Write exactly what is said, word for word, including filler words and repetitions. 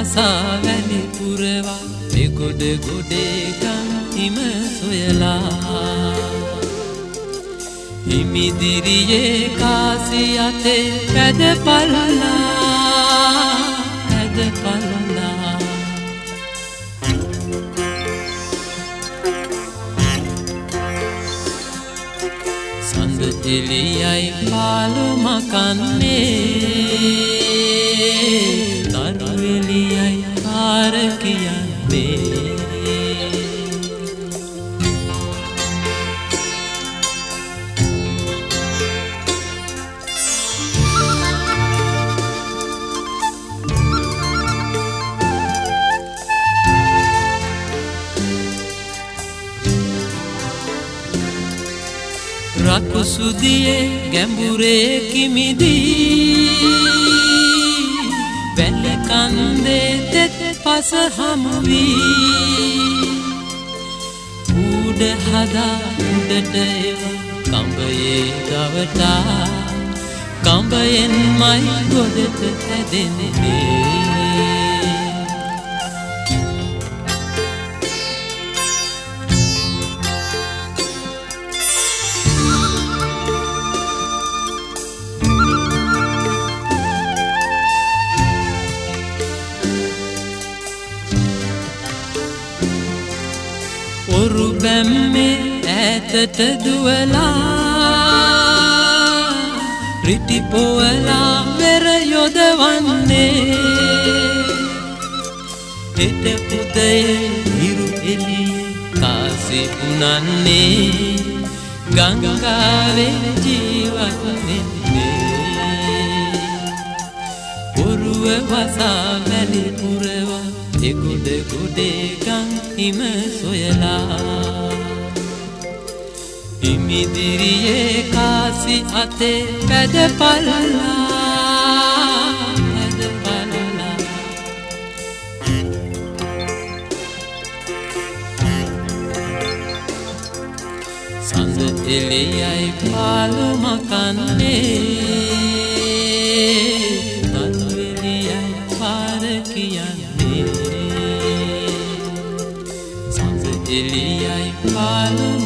වසා වැලි පුරවා එගොඩ ගොඩේ ගම් හිම සොයලා හිමිදිරියේ කාසි අතේ පැද පළලා පැද පළලා සඳ එළියයි පාළු මකන්නේ දරු එළියයි පාර කියන්නේ රකුසුදියේ ගැඹුරේ කිමිදී වැල කන්දේ තෙත් පස හමු වී උඩ හදා උඩට එව කඹයේ ගවටා කඹයෙන්මයි ගොඩට ඇදෙන්නේ ඔරු බැම්මේ ඈතට දුවලා රිටි පොවලා මෙර යොදවන්නේ හෙට පුදයේ හිරු එළියේ කාසි උනන්නේ ගංගාවේ ජීවත් වෙන්නේ ඔරුව වසා වැලි පුරවා එගොඩ ගොඩේ ගම් හිම සොයලා හිමිදිරියේ කාසි අතේ පැද පළලා පැද පළලා සඳ එළියයි පාළු මකන්නේ දරු එළියයි පාර කියන්නේ එළියයි පාළු